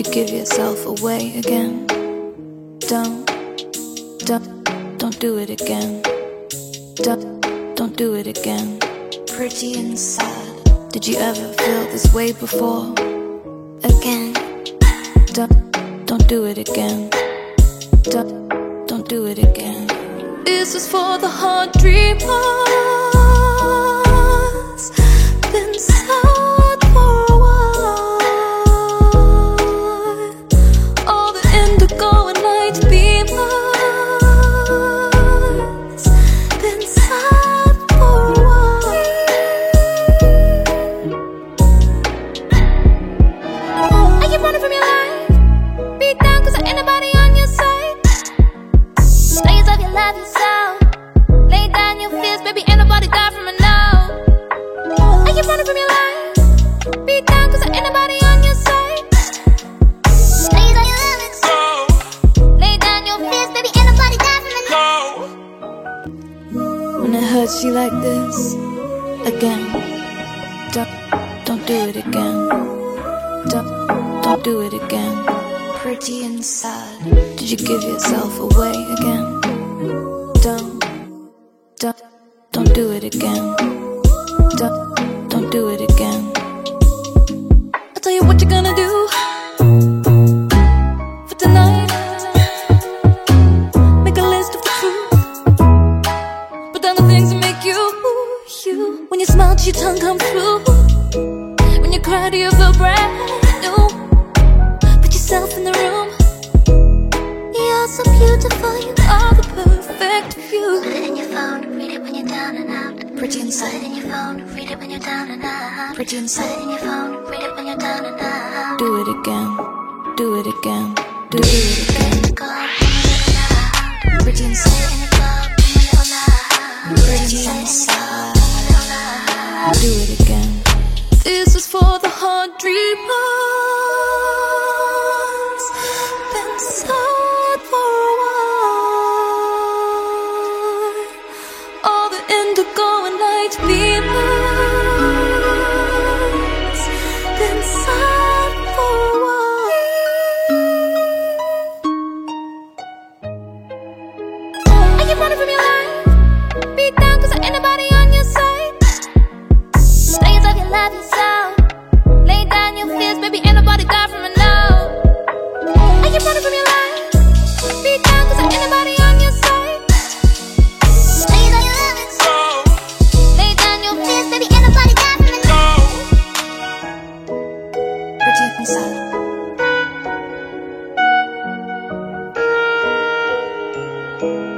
you give yourself away again? Don't do it again. Don't do it again. Pretty and sad. Did you ever feel this way before? Again. Don't do it again. Don't do it again. This is for the hard dreamers. Been sad for a while. All the indigo and night beamers. Been sad for a while. Are you running from your life? Beat down cause there ain't nobody on your side. Know yourself, you love yourself. Lay down your fears, baby, ain't nobody die from it now. Are you running from your life? Beat down cause there ain't nobody on your side. Know yourself, you love yourself. Lay down your fears, baby, ain't nobody die from it now. When it hurts you like this, again. Don't do it again. Don't do it again. Pretty and sad. Did you give yourself away again? Don't do it again. Don't do it again. I'll tell you what you're gonna do for tonight. Make a list of the truth. Put down the things that make you, you. When you smile, your tongue come through. When you cry, do you feel brand new? Put yourself in the room. You're so beautiful, you are the perfect view. Put it in your phone, read it when you're down and out. Pretty inside. Put it in your phone, read it when you're down and out. Pretty inside. Put it in your phone, read it when you're down and out. Do it again, do it again, do it again. Pretty inside. Pretty inside. Do it again. This is for the hard dreamers. Been sad for a while. All the indigo and night beamers. Been sad for a while. Are you running from your life? Beat down cause there ain't nobody on your side. Know yourself, you love yourself. Lay down your fears, baby, ain't nobody die from it now. Are you running from your life? Beat down cause there ain't nobody on your side. Know yourself, you love yourself. Lay down your fears, baby, ain't nobody die from it now. Pretty inside.